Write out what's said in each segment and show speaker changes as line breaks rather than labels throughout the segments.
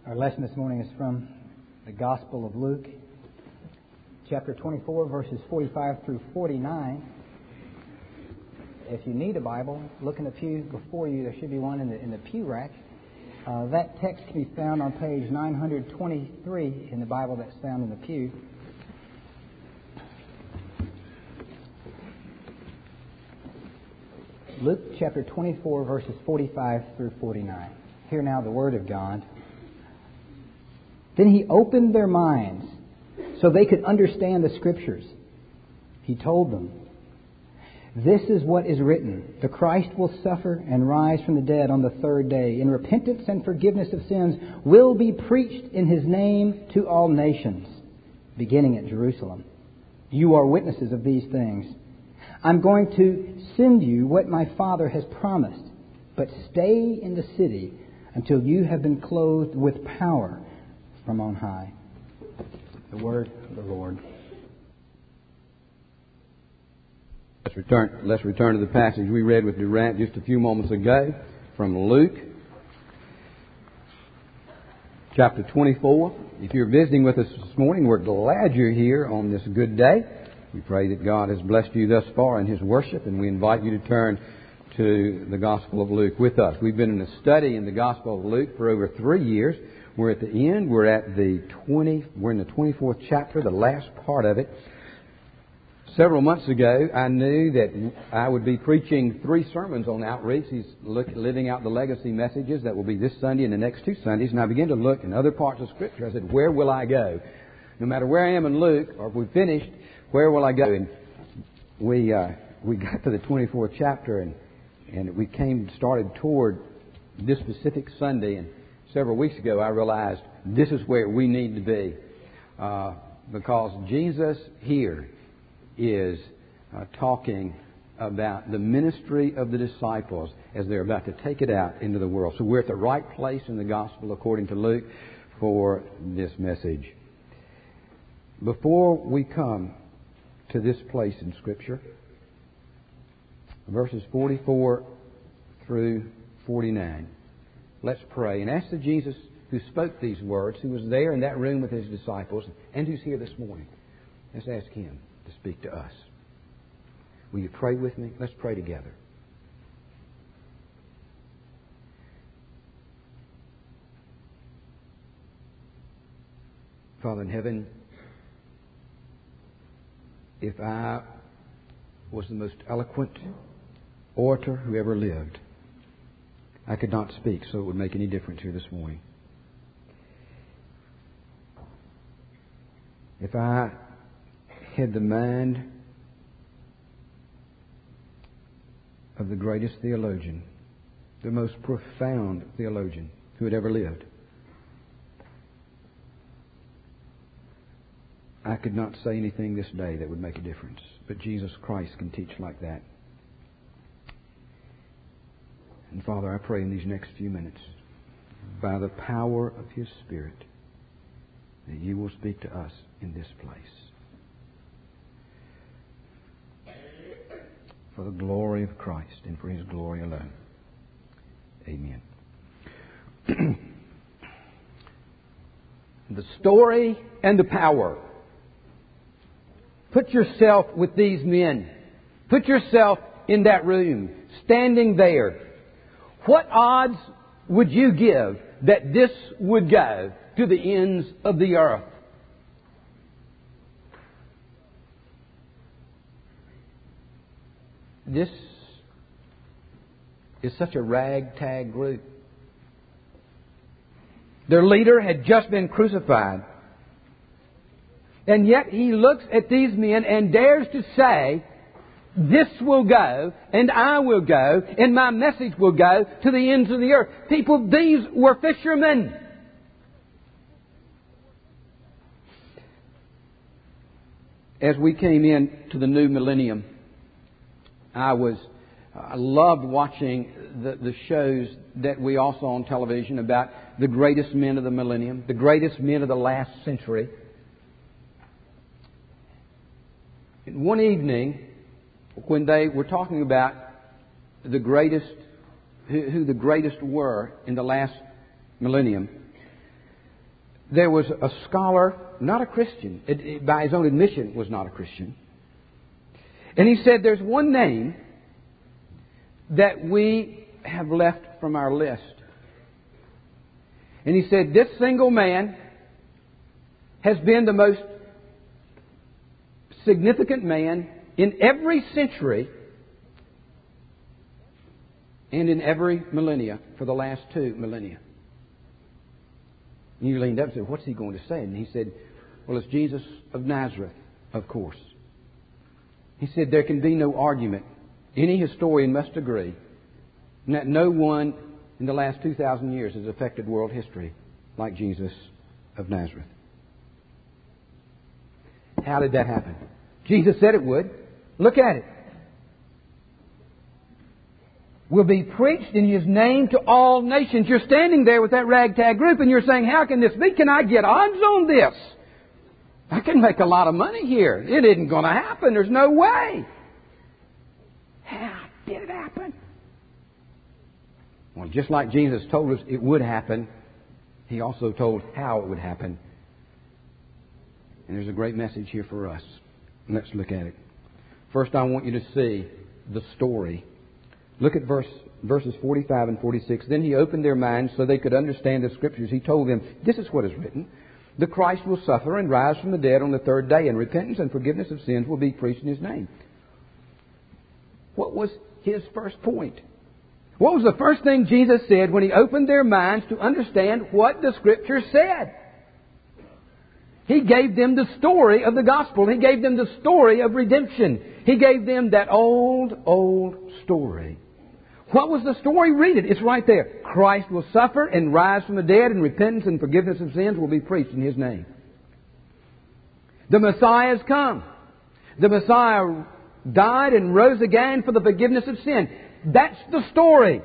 Our lesson this morning is from the Gospel of Luke, chapter 24, verses 45 through 49. If you need a Bible, look in the pew before you. There should be one in the pew rack. That text can be found on page 923 in the Bible that's found in the pew. Luke chapter 24, verses 45 through 49. Hear now the Word of God. Then He opened their minds so they could understand the Scriptures. He told them, "This is what is written. The Christ will suffer and rise from the dead on the third day, and repentance and forgiveness of sins will be preached in His name to all nations, beginning at Jerusalem. You are witnesses of these things. I'm going to send you what my Father has promised, but stay in the city until you have been clothed with power from on high." The word of the Lord.
Let's return to the passage we read with Durant just a few moments ago from Luke chapter 24. If you're visiting with us this morning, we're glad you're here on this good day. We pray that God has blessed you thus far in His worship, and we invite you to turn to the Gospel of Luke with us. We've been in a study in the Gospel of Luke for over 3 years. We're at the end. We're in the 24th chapter, the last part of it. Several months ago, I knew that I would be preaching 3 sermons on outreach. He's living out the legacy messages that will be this Sunday and the next 2 Sundays. And I began to look in other parts of Scripture. I said, where will I go? No matter where I am in Luke, or if we finished, where will I go? And we got to the 24th chapter, and we started toward this specific Sunday. And several weeks ago, I realized this is where we need to be, because Jesus here is talking about the ministry of the disciples as they're about to take it out into the world. So we're at the right place in the Gospel, according to Luke, for this message. Before we come to this place in Scripture, verses 44 through 49, let's pray and ask the Jesus who spoke these words, who was there in that room with His disciples, and who's here this morning. Let's ask Him to speak to us. Will you pray with me? Let's pray together. Father in heaven, if I was the most eloquent orator who ever lived, I could not speak, so it would make any difference here this morning. If I had the mind of the greatest theologian, the most profound theologian who had ever lived, I could not say anything this day that would make a difference. But Jesus Christ can teach like that. And Father, I pray in these next few minutes, by the power of His Spirit, that You will speak to us in this place. For the glory of Christ and for His glory alone. Amen. The story and the power. Put yourself with these men. Put yourself in that room, standing there. What odds would you give that this would go to the ends of the earth? This is such a ragtag group. Their leader had just been crucified. And yet he looks at these men and dares to say, this will go, and I will go, and my message will go to the ends of the earth. People, these were fishermen. As we came into the new millennium, I loved watching the shows that we all saw on television about the greatest men of the millennium, the greatest men of the last century. And one evening, when they were talking about the greatest, who the greatest were in the last millennium, there was a scholar, not a Christian, by his own admission was not a Christian. And he said there's one name that we have left from our list. And he said this single man has been the most significant man in every century and in every millennia for the last 2 millennia. And you leaned up and said, what's he going to say? And he said, well, it's Jesus of Nazareth, of course. He said there can be no argument. Any historian must agree that no one in the last 2,000 years has affected world history like Jesus of Nazareth. How did that happen? Jesus said it would. Look at it. Will be preached in His name to all nations. You're standing there with that ragtag group and you're saying, how can this be? Can I get odds on this? I can make a lot of money here. It isn't going to happen. There's no way. How did it happen? Well, just like Jesus told us it would happen, He also told how it would happen. And there's a great message here for us. Let's look at it. First, I want you to see the story. Look at verses 45 and 46. Then He opened their minds so they could understand the Scriptures. He told them, this is what is written. The Christ will suffer and rise from the dead on the third day, and repentance and forgiveness of sins will be preached in His name. What was His first point? What was the first thing Jesus said when He opened their minds to understand what the Scripture said? He gave them the story of the gospel. He gave them the story of redemption. He gave them that old story. What was the story? Read it. It's right there. Christ will suffer and rise from the dead, and repentance and forgiveness of sins will be preached in His name. The Messiah has come. The Messiah died and rose again for the forgiveness of sin. That's the story.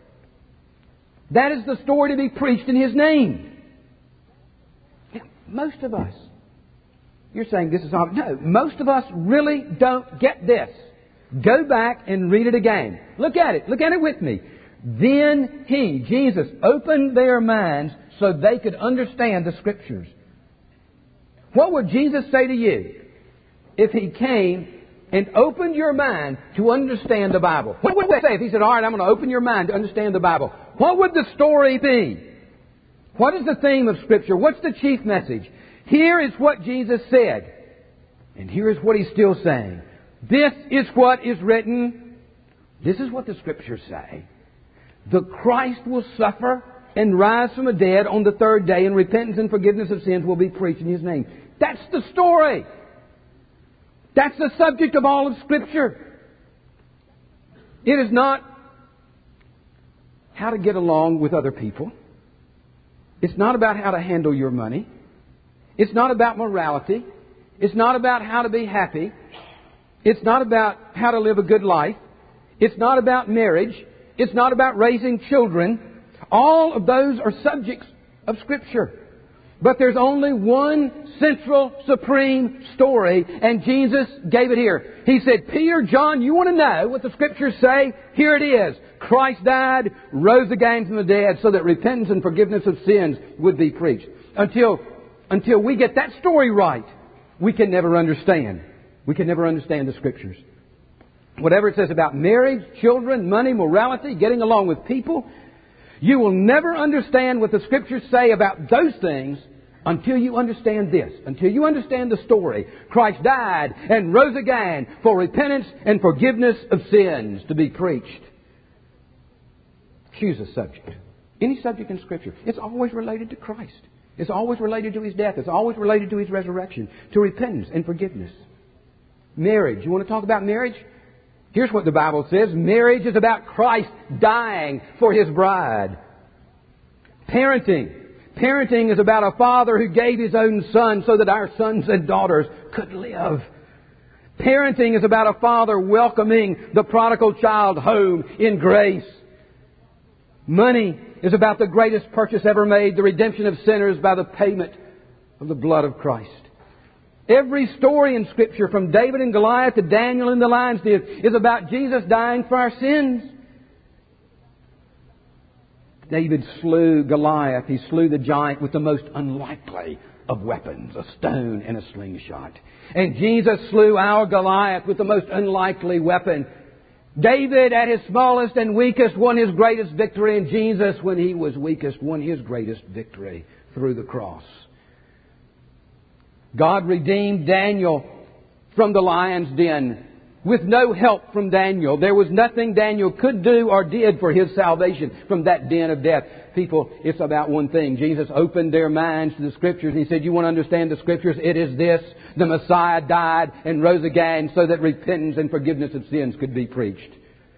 That is the story to be preached in His name. Now, most of us, you're saying this is obvious. No, most of us really don't get this. Go back and read it again. Look at it. Look at it with me. Then He, Jesus, opened their minds so they could understand the Scriptures. What would Jesus say to you if He came and opened your mind to understand the Bible? What would He say if He said, all right, I'm going to open your mind to understand the Bible? What would the story be? What is the theme of Scripture? What's the chief message? Here is what Jesus said. And here is what He's still saying. This is what is written. This is what the Scriptures say. The Christ will suffer and rise from the dead on the third day, and repentance and forgiveness of sins will be preached in His name. That's the story. That's the subject of all of Scripture. It is not how to get along with other people. It's not about how to handle your money. It's not about morality. It's not about how to be happy. It's not about how to live a good life. It's not about marriage. It's not about raising children. All of those are subjects of Scripture. But there's only one central, supreme story, and Jesus gave it here. He said, Peter, John, you want to know what the Scriptures say? Here it is. Christ died, rose again from the dead, so that repentance and forgiveness of sins would be preached. Until we get that story right, we can never understand. We can never understand the Scriptures. Whatever it says about marriage, children, money, morality, getting along with people, you will never understand what the Scriptures say about those things until you understand this. Until you understand the story. Christ died and rose again for repentance and forgiveness of sins to be preached. Choose a subject. Any subject in Scripture. It's always related to Christ. It's always related to His death. It's always related to His resurrection. To repentance and forgiveness. Marriage. You want to talk about marriage? Here's what the Bible says. Marriage is about Christ dying for His bride. Parenting. Parenting is about a father who gave His own Son so that our sons and daughters could live. Parenting is about a father welcoming the prodigal child home in grace. Money is about the greatest purchase ever made, the redemption of sinners by the payment of the blood of Christ. Every story in Scripture, from David and Goliath to Daniel in the lion's den, is about Jesus dying for our sins. David slew Goliath. He slew the giant with the most unlikely of weapons, a stone and a slingshot. And Jesus slew our Goliath with the most unlikely weapon. David, at his smallest and weakest, won his greatest victory, and Jesus, when he was weakest, won his greatest victory through the cross. God redeemed Daniel from the lion's den with no help from Daniel. There was nothing Daniel could do or did for his salvation from that den of death. People, it's about one thing. Jesus opened their minds to the Scriptures. He said, you want to understand the Scriptures? It is this. The Messiah died and rose again so that repentance and forgiveness of sins could be preached.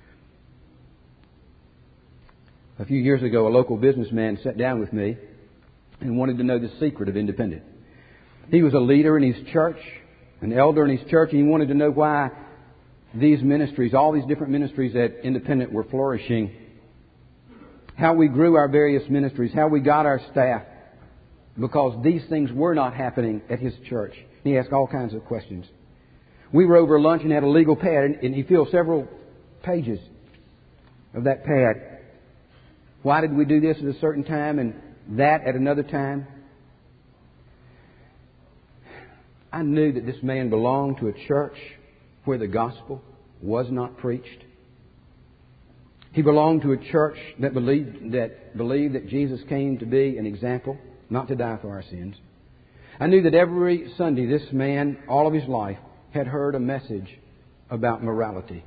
A few years ago, a local businessman sat down with me and wanted to know the secret of Independent. He was a leader in his church, an elder in his church, and he wanted to know why these ministries, all these different ministries at Independent were flourishing. How we grew our various ministries, how we got our staff, because these things were not happening at his church. He asked all kinds of questions. We were over lunch and had a legal pad, and he filled several pages of that pad. Why did we do this at a certain time and that at another time? I knew that this man belonged to a church where the gospel was not preached. He belonged to a church that believed that Jesus came to be an example, not to die for our sins. I knew that every Sunday this man, all of his life, had heard a message about morality.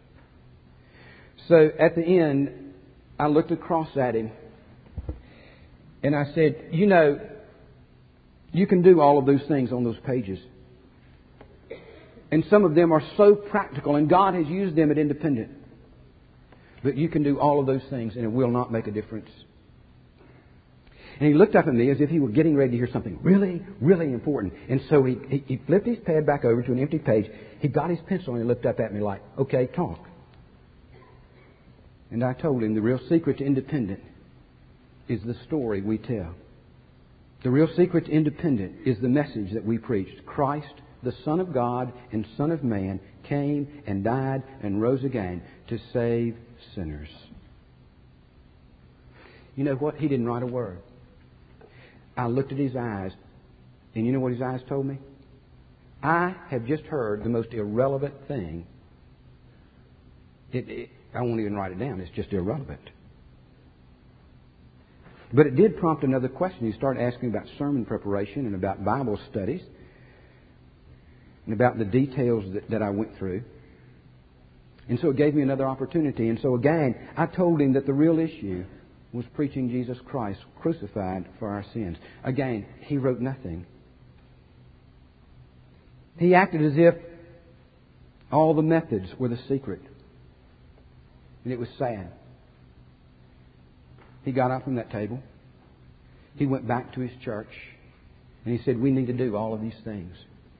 So at the end, I looked across at him and I said, you know, you can do all of those things on those pages. And some of them are so practical, and God has used them at Independent. But you can do all of those things, and it will not make a difference. And he looked up at me as if he were getting ready to hear something really, really important. And so he flipped his pad back over to an empty page. He got his pencil and he looked up at me like, okay, talk. And I told him the real secret to Independent is the story we tell. The real secret to Independent is the message that we preached. Christ, the Son of God and Son of Man, came and died and rose again to save sinners. You know what? He didn't write a word. I looked at his eyes, and you know what his eyes told me? I have just heard the most irrelevant thing. I won't even write it down. It's just irrelevant. But it did prompt another question. He started asking about sermon preparation and about Bible studies and about the details that I went through. And so it gave me another opportunity. And so again, I told him that the real issue was preaching Jesus Christ crucified for our sins. Again, he wrote nothing. He acted as if all the methods were the secret. And it was sad. He got up from that table. He went back to his church. And he said, we need to do all of these things.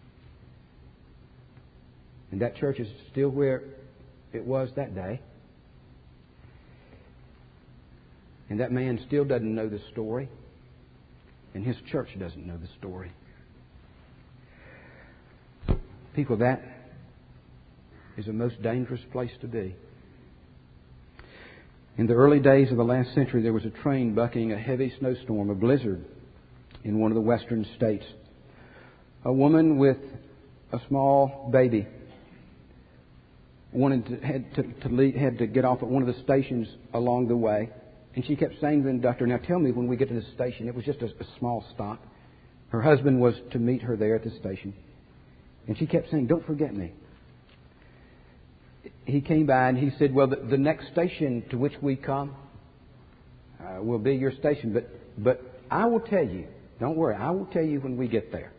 And that church is still where it was that day. And that man still doesn't know the story. And his church doesn't know the story. People, that is a most dangerous place to be. In the early days of the last century, there was a train bucking a heavy snowstorm, a blizzard, in one of the western states. A woman with a small baby had to get off at one of the stations along the way. And she kept saying to the conductor, now tell me when we get to the station. It was just a small stop. Her husband was to meet her there at the station. And she kept saying, don't forget me. He came by and he said, well, the next station to which we come will be your station. But I will tell you, don't worry, I will tell you when we get there.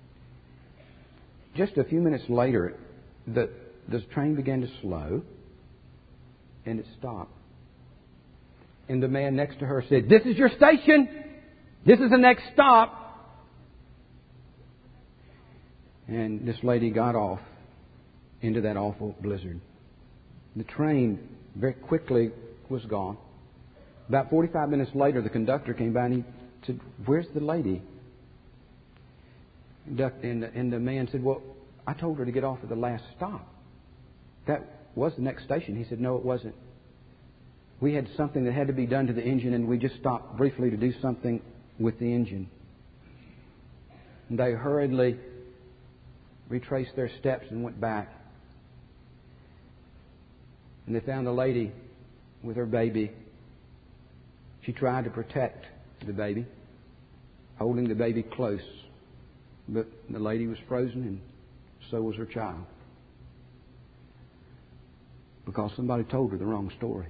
Just a few minutes later, the train began to slow and it stopped. And the man next to her said, this is your station. This is the next stop. And this lady got off into that awful blizzard. The train very quickly was gone. About 45 minutes later, the conductor came by and he said, where's the lady? And the man said, well, I told her to get off at the last stop. That was the next station. He said, no, it wasn't. we had something that had to be done to the engine, and we just stopped briefly to do something with the engine. And they hurriedly retraced their steps and went back. And they found a lady with her baby. She tried to protect the baby, holding the baby close. But the lady was frozen, and so was her child. Because somebody told her the wrong story.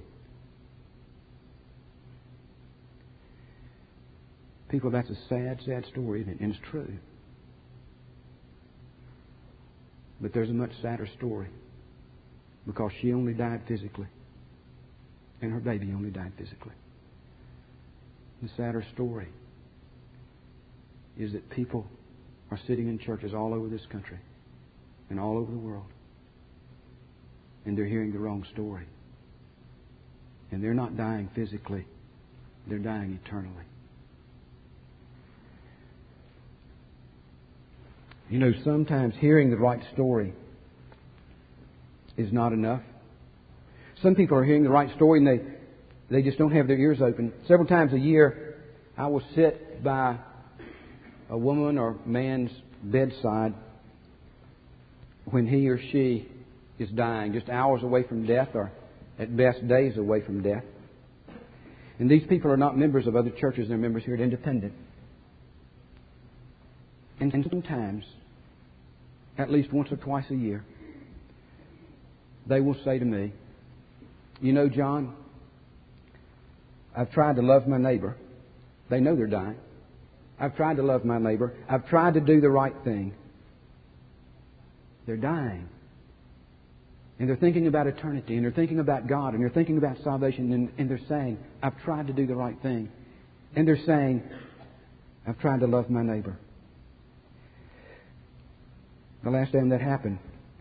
People, that's a sad, sad story, isn't it? And it's true. But there's a much sadder story. Because she only died physically. And her baby only died physically. The sadder story is that people are sitting in churches all over this country and all over the world. And they're hearing the wrong story. And they're not dying physically. They're dying eternally. You know, sometimes hearing the right story is not enough. Some people are hearing the right story and they just don't have their ears open. Several times a year, I will sit by a woman or man's bedside when he or she is dying, just hours away from death, or at best days away from death. And these people are not members of other churches. They're members here at Independent. And sometimes, at least once or twice a year, they will say to me, "You know, John, I've tried to love my neighbor." They know they're dying. "I've tried to love my neighbor. I've tried to do the right thing." They're dying. And they're thinking about eternity, and they're thinking about God, and they're thinking about salvation, and they're saying, "I've tried to do the right thing." And they're saying, "I've tried to love my neighbor." The last time that happened,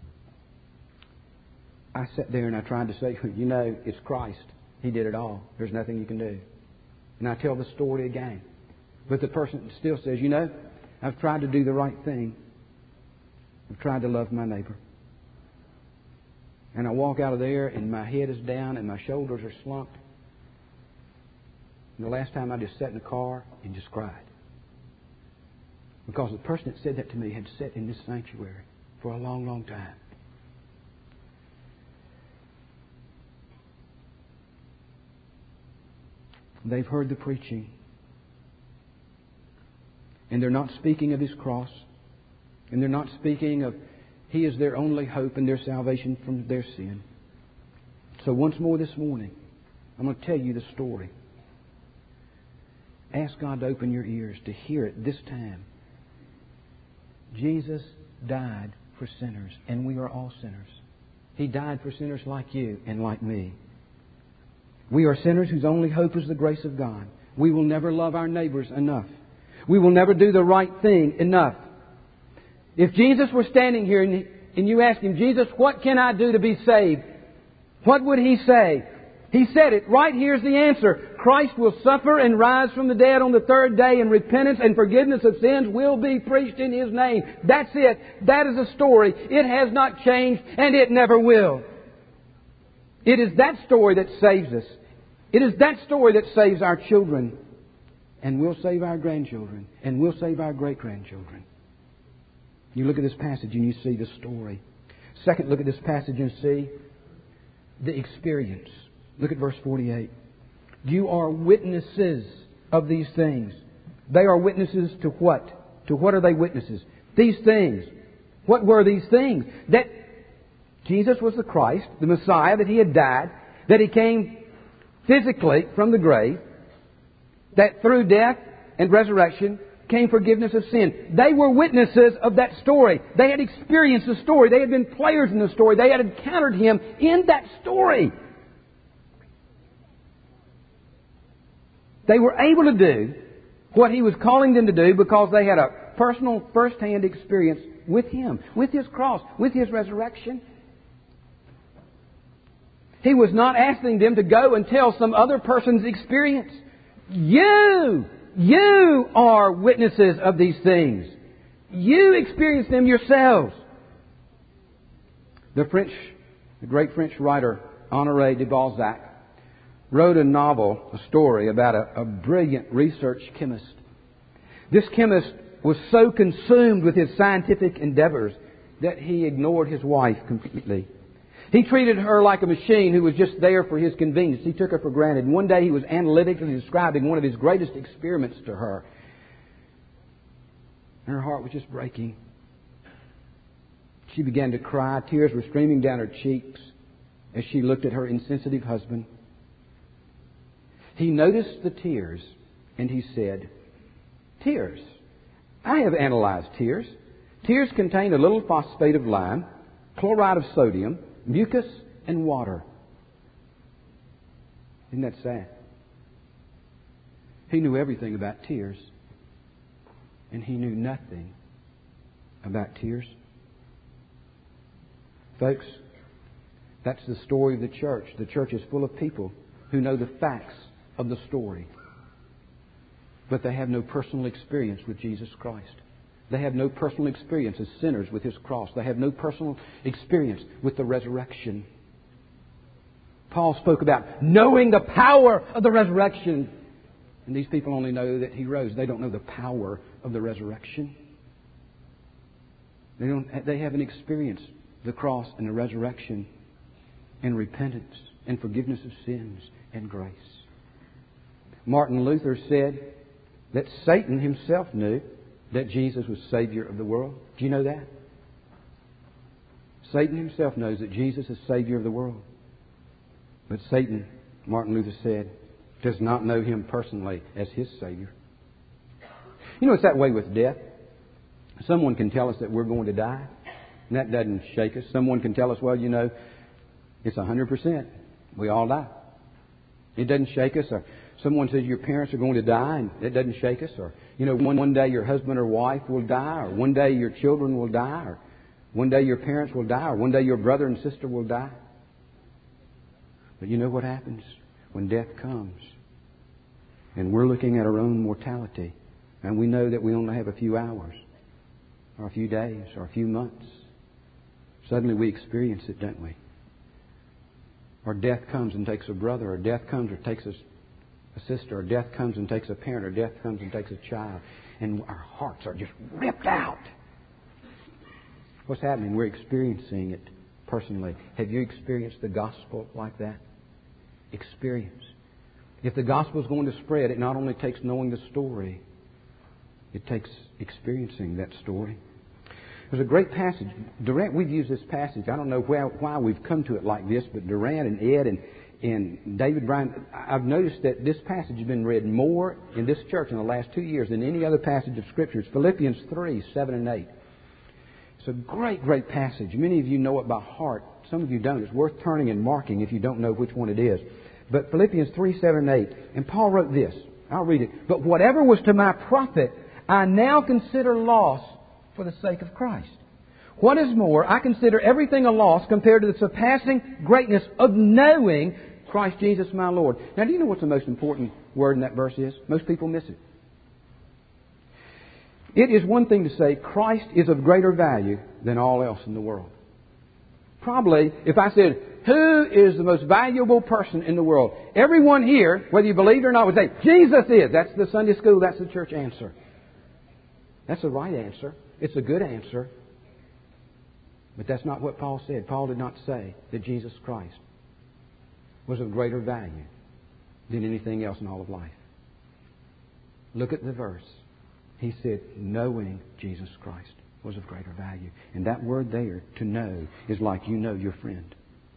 I sat there and I tried to say, "You know, it's Christ. He did it all. There's nothing you can do." And I tell the story again. But the person still says, "You know, I've tried to do the right thing. I've tried to love my neighbor." And I walk out of there and my head is down and my shoulders are slumped. And the last time I just sat in the car and just cried. Because the person that said that to me had sat in this sanctuary for a long, long time. They've heard the preaching. And they're not speaking of His cross. And they're not speaking of He is their only hope and their salvation from their sin. So once more this morning, I'm going to tell you the story. Ask God to open your ears to hear it this time. Jesus died for sinners, and we are all sinners. He died for sinners like you and like me. We are sinners whose only hope is the grace of God. We will never love our neighbors enough. We will never do the right thing enough. If Jesus were standing here and you asked Him, "Jesus, what can I do to be saved?" what would He say? He said it. Right here's the answer. Christ will suffer and rise from the dead on the third day, and repentance and forgiveness of sins will be preached in His name. That's it. That is a story. It has not changed, and it never will. It is that story that saves us. It is that story that saves our children, and will save our grandchildren, and will save our great-grandchildren. You look at this passage and you see the story. Second, look at this passage and see the experience. Look at verse 48. You are witnesses of these things. They are witnesses to what? To what are they witnesses? These things. What were these things? That Jesus was the Christ, the Messiah, that He had died, that He came physically from the grave, that through death and resurrection came forgiveness of sin. They were witnesses of that story. They had experienced the story. They had been players in the story. They had encountered Him in that story. They were able to do what He was calling them to do because they had a personal, first-hand experience with Him, with His cross, with His resurrection. He was not asking them to go and tell some other person's experience. You are witnesses of these things. You experience them yourselves. The great French writer Honoré de Balzac wrote a novel, a story about a brilliant research chemist. This chemist was so consumed with his scientific endeavors that he ignored his wife completely. He treated her like a machine who was just there for his convenience. He took her for granted. And one day he was analytically describing one of his greatest experiments to her. And her heart was just breaking. She began to cry. Tears were streaming down her cheeks as she looked at her insensitive husband. He noticed the tears and he said, "Tears. I have analyzed tears. Tears contain a little phosphate of lime, chloride of sodium, mucus, and water." Isn't that sad? He knew everything about tears, and he knew nothing about tears. Folks, that's the story of the church. The church is full of people who know the facts of the story, but they have no personal experience with Jesus Christ. They have no personal experience as sinners with His cross. They have no personal experience with the resurrection. Paul spoke about knowing the power of the resurrection. And these people only know that He rose. They don't know the power of the resurrection. They haven't experienced the cross and the resurrection and repentance and forgiveness of sins and grace. Martin Luther said that Satan himself knew that Jesus was Savior of the world. Do you know that? Satan himself knows that Jesus is Savior of the world. But Satan, Martin Luther said, does not know Him personally as his Savior. You know, it's that way with death. Someone can tell us that we're going to die, and that doesn't shake us. Someone can tell us, well, you know, it's 100%. We all die. It doesn't shake us. Or someone says your parents are going to die, and it doesn't shake us. Or, you know, one day your husband or wife will die, or one day your children will die, or one day your parents will die, or one day your brother and sister will die. But you know what happens when death comes? And we're looking at our own mortality, and we know that we only have a few hours, or a few days, or a few months. Suddenly we experience it, don't we? Or death comes and takes a brother, or death comes or takes a sister, or death comes and takes a parent, or death comes and takes a child. And our hearts are just ripped out. What's happening? We're experiencing it personally. Have you experienced the gospel like that? Experience. If the gospel is going to spread, it not only takes knowing the story, it takes experiencing that story. There's a great passage. Durant, we've used this passage. I don't know why we've come to it like this, but Durant and Ed and David Bryan, I've noticed that this passage has been read more in this church in the last 2 years than any other passage of Scripture. It's Philippians 3, 7 and 8. It's a great, great passage. Many of you know it by heart. Some of you don't. It's worth turning and marking if you don't know which one it is. But Philippians 3, 7 and 8. And Paul wrote this. I'll read it. "But whatever was to my profit, I now consider loss for the sake of Christ. What is more, I consider everything a loss compared to the surpassing greatness of knowing Christ Jesus my Lord." Now, do you know what the most important word in that verse is? Most people miss it. It is one thing to say Christ is of greater value than all else in the world. Probably, if I said, who is the most valuable person in the world? Everyone here, whether you believe it or not, would say, Jesus is. That's the Sunday school, that's the church answer. That's the right answer. It's a good answer. But that's not what Paul said. Paul did not say that Jesus Christ was of greater value than anything else in all of life. Look at the verse. He said, knowing Jesus Christ was of greater value. And that word there, to know, is like you know your friend.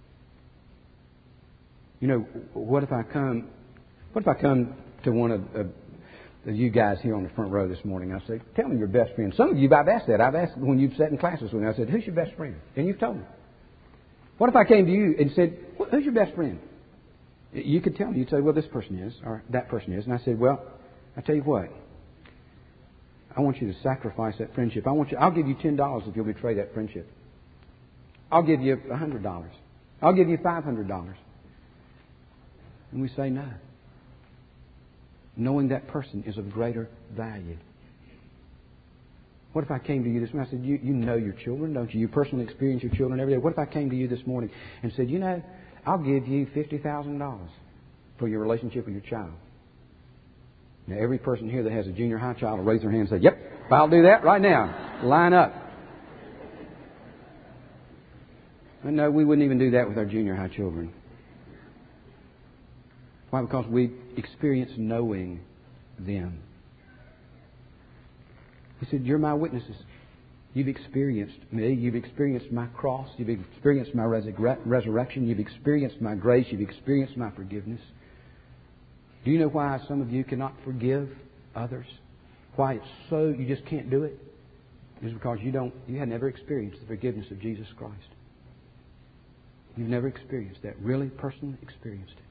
You know, what if I come to one of you guys here on the front row this morning? I say, tell me your best friend. Some of you, I've asked that. I've asked when you've sat in classes with me. I said, who's your best friend? And you've told me. What if I came to you and said, who's your best friend? You could tell me. You'd say, well, this person is, or that person is. And I said, well, I tell you what. I want you to sacrifice that friendship. I'll give you $10 if you'll betray that friendship. I'll give you $100. I'll give you $500. And we say no. Knowing that person is of greater value. What if I came to you this morning? I said, you know your children, don't you? You personally experience your children every day. What if I came to you this morning and said, you know, I'll give you $50,000 for your relationship with your child. Now, every person here that has a junior high child will raise their hand and say, "Yep, I'll do that right now. Line up." And no, we wouldn't even do that with our junior high children. Why? Because we experience knowing them. He said, "You're my witnesses. You've experienced me. You've experienced my cross. You've experienced my resurrection. You've experienced my grace. You've experienced my forgiveness." Do you know why some of you cannot forgive others? Why it's so you just can't do it? It's because you have never experienced the forgiveness of Jesus Christ. You've never experienced that, really personally experienced it.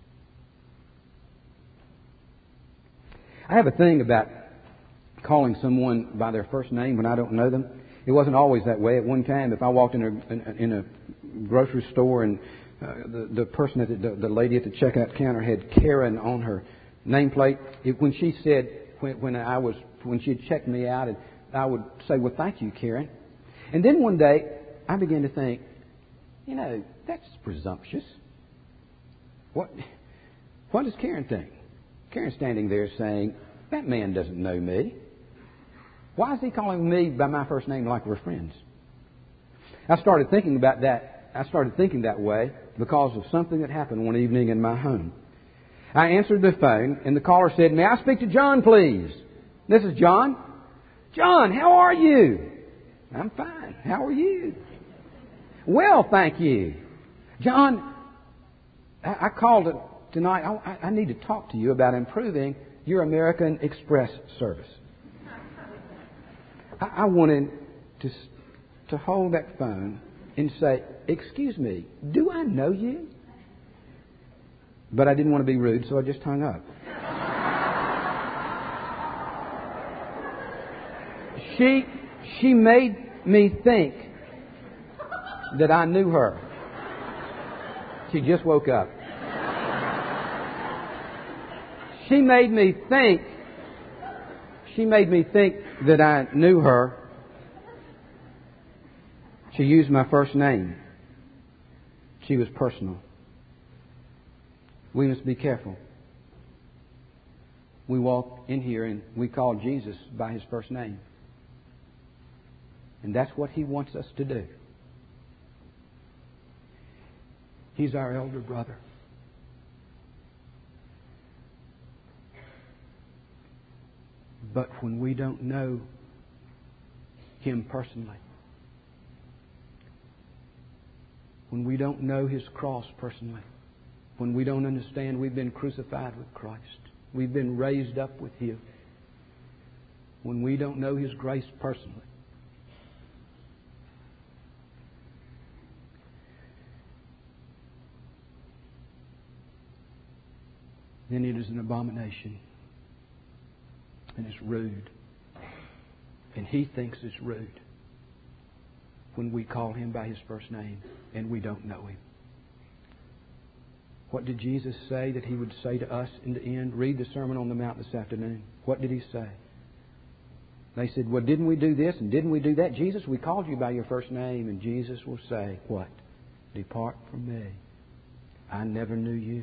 I have a thing about calling someone by their first name when I don't know them. It wasn't always that way. At one time, if I walked in a grocery store and the person the lady at the checkout counter had Karen on her nameplate, when she said when she had checked me out, and I would say, "Well, thank you, Karen." And then one day I began to think, that's presumptuous. What does Karen think? Karen's standing there saying, "That man doesn't know me. Why is he calling me by my first name like we're friends?" I started thinking about that. I started thinking that way because of something that happened one evening in my home. I answered the phone, and the caller said, "May I speak to John, please?" "This is John." "John, how are you?" "I'm fine. How are you?" "Well, thank you." "John, I called tonight. I need to talk to you about improving your American Express service." I wanted to hold that phone and say, "Excuse me, do I know you?" But I didn't want to be rude, so I just hung up. She made me think that I knew her. She just woke up. She made me think that I knew her. She used my first name. She was personal. We must be careful. We walk in here and we call Jesus by His first name. And that's what He wants us to do. He's our elder brother. But when we don't know Him personally, when we don't know His cross personally, when we don't understand we've been crucified with Christ, we've been raised up with Him, when we don't know His grace personally, then it is an abomination. And it's rude. And He thinks it's rude when we call Him by His first name and we don't know Him. What did Jesus say that He would say to us in the end? Read the Sermon on the Mount this afternoon. What did He say? They said, "Well, didn't we do this and didn't we do that? Jesus, we called you by your first name." And Jesus will say, what? "Depart from me. I never knew you."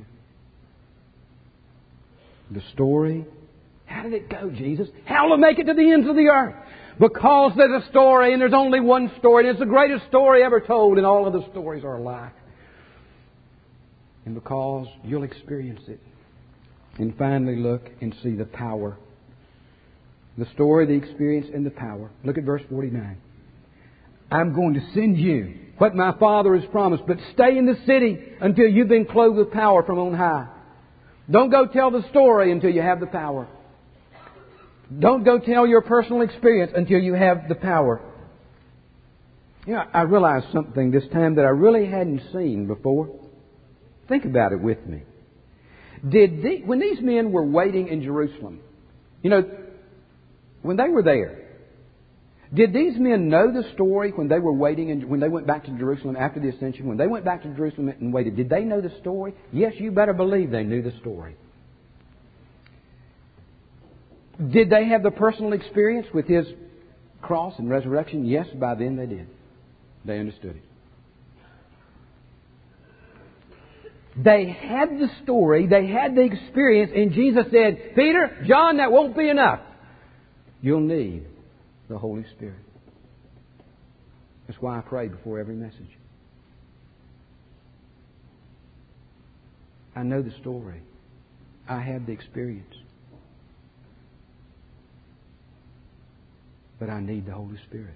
The story. How did it go, Jesus? How will it make it to the ends of the earth? Because there's a story, and there's only one story, and it's the greatest story ever told, and all of the stories are alike. And because you'll experience it. And finally look and see the power. The story, the experience, and the power. Look at verse 49. "I'm going to send you what my Father has promised, but stay in the city until you've been clothed with power from on high." Don't go tell the story until you have the power. Don't go tell your personal experience until you have the power. I realized something this time that I really hadn't seen before. Think about it with me. When these men were waiting in Jerusalem, when they were there, did these men know the story when they were waiting and when they went back to Jerusalem after the ascension? When they went back to Jerusalem and waited, did they know the story? Yes, you better believe they knew the story. Did they have the personal experience with His cross and resurrection? Yes, by then they did. They understood it. They had the story, they had the experience, and Jesus said, Peter, John, that won't be enough. You'll need the Holy Spirit. That's why I pray before every message. I know the story. I have the experience. But I need the Holy Spirit.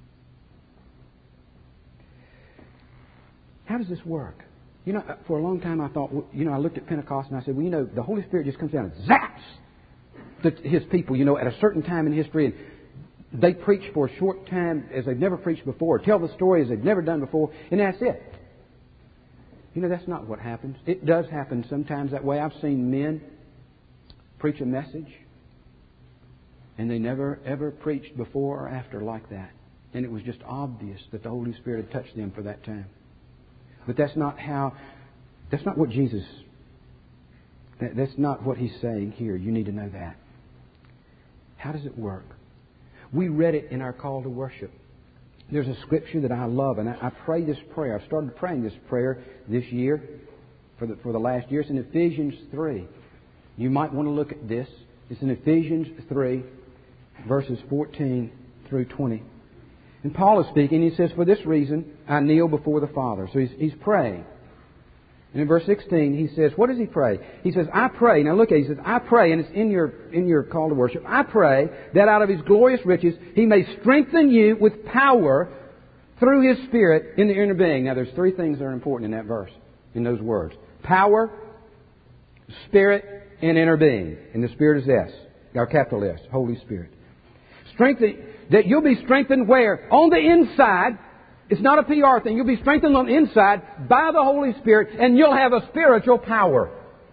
How does this work? You know, for a long time I thought, I looked at Pentecost and I said, the Holy Spirit just comes down and zaps His people, at a certain time in history, and they preach for a short time as they've never preached before, tell the story as they've never done before, and that's it. That's not what happens. It does happen sometimes that way. I've seen men preach a message, and they never, ever preached before or after like that. And it was just obvious that the Holy Spirit had touched them for that time. But that's not what Jesus, that's not what He's saying here. You need to know that. How does it work? We read it in our call to worship. There's a scripture that I love, and I pray this prayer. I've started praying this prayer this year, for the last year. It's in Ephesians 3. You might want to look at this. It's in Ephesians 3, verses 14 through 20. And Paul is speaking. He says, for this reason, I kneel before the Father. So he's praying. And in verse 16, he says, what does he pray? He says, I pray. Now look at it. He says, I pray, and it's in your call to worship. I pray that out of His glorious riches He may strengthen you with power through His Spirit in the inner being. Now there's three things that are important in that verse, in those words. Power, Spirit, and inner being. And the Spirit is S, our capital S, Holy Spirit. Strengthen, that you'll be strengthened where? On the inside. It's not a PR thing. You'll be strengthened on the inside by the Holy Spirit, and you'll have a spiritual power.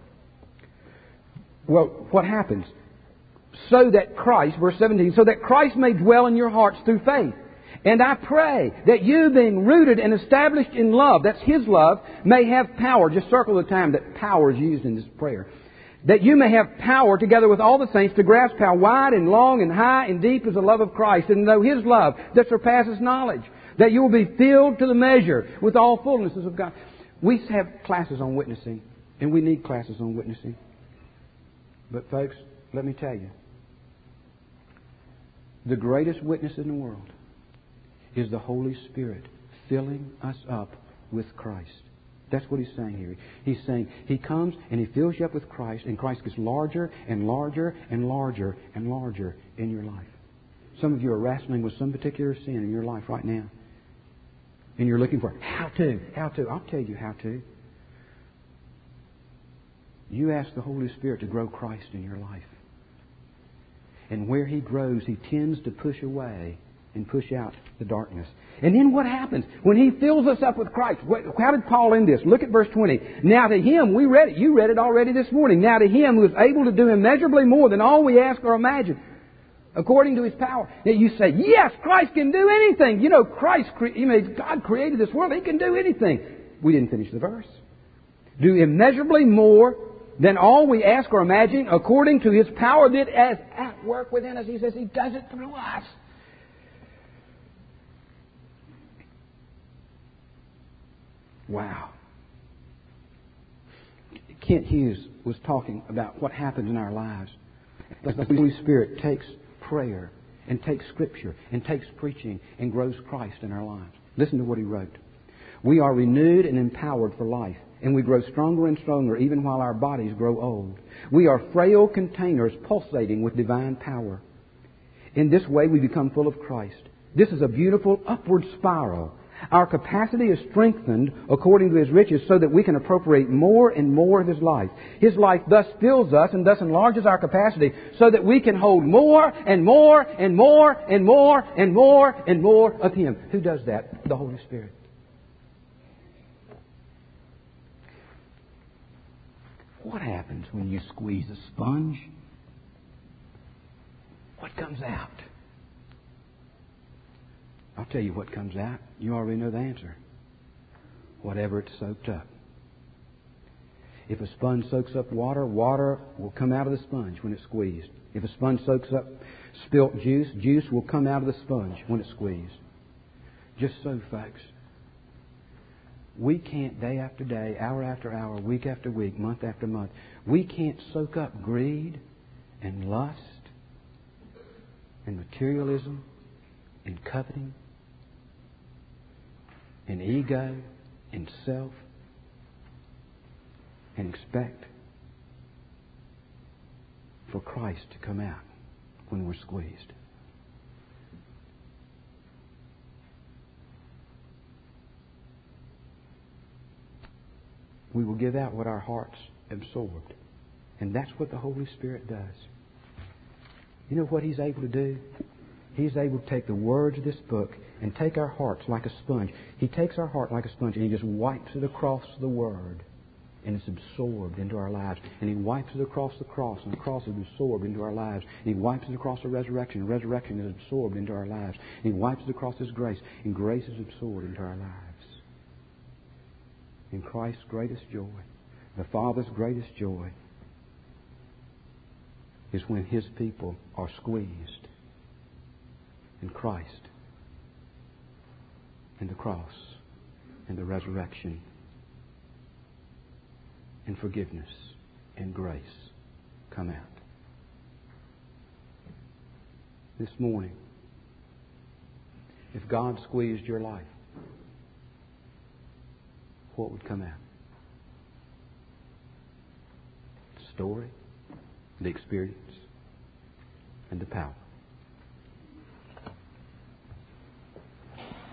Well, what happens? So that Christ, verse 17, so that Christ may dwell in your hearts through faith. And I pray that you, being rooted and established in love, that's His love, may have power. Just circle the time that power is used in this prayer. That you may have power together with all the saints to grasp how wide and long and high and deep is the love of Christ, and know His love that surpasses knowledge. That you will be filled to the measure with all fullnesses of God. We have classes on witnessing, and we need classes on witnessing. But folks, let me tell you, the greatest witness in the world is the Holy Spirit filling us up with Christ. That's what He's saying here. He's saying He comes and He fills you up with Christ, and Christ gets larger and larger and larger and larger in your life. Some of you are wrestling with some particular sin in your life right now. And you're looking for how to. I'll tell you how to. You ask the Holy Spirit to grow Christ in your life. And where He grows, He tends to push away and push out the darkness. And then what happens? When He fills us up with Christ, how did Paul end this? Look at verse 20. Now to Him, we read it. You read it already this morning. Now to Him who is able to do immeasurably more than all we ask or imagine, according to His power. Now you say, yes, Christ can do anything. God created this world. He can do anything. We didn't finish the verse. Do immeasurably more than all we ask or imagine, according to His power that is at work within us. He says He does it through us. Wow. Kent Hughes was talking about what happens in our lives. The Holy Spirit takes prayer and takes Scripture and takes preaching and grows Christ in our lives. Listen to what he wrote. We are renewed and empowered for life, and we grow stronger and stronger even while our bodies grow old. We are frail containers pulsating with divine power. In this way we become full of Christ. This is a beautiful upward spiral. Our capacity is strengthened according to His riches so that we can appropriate more and more of His life. His life thus fills us and thus enlarges our capacity so that we can hold more and more and more and more and more and more of Him. Who does that? The Holy Spirit. What happens when you squeeze a sponge? What comes out? I'll tell you what comes out. You already know the answer. Whatever it's soaked up. If a sponge soaks up water, water will come out of the sponge when it's squeezed. If a sponge soaks up spilt juice, juice will come out of the sponge when it's squeezed. Just so, folks. We can't, day after day, hour after hour, week after week, month after month, we can't soak up greed and lust and materialism and coveting and ego and self and expect for Christ to come out when we're squeezed. We will give out what our hearts absorbed. And that's what the Holy Spirit does. You know what He's able to do? He's able to take the words of this book and take our hearts like a sponge. He takes our heart like a sponge and He just wipes it across the Word. And it's absorbed into our lives. And He wipes it across the cross, and the cross is absorbed into our lives. And He wipes it across the resurrection, and resurrection is absorbed into our lives. And He wipes it across His grace, and grace is absorbed into our lives. And Christ's greatest joy, the Father's greatest joy, is when His people are squeezed. And Christ, and the cross, and the resurrection, and forgiveness and grace come out. This morning, if God squeezed your life, what would come out? The story, the experience, and the power.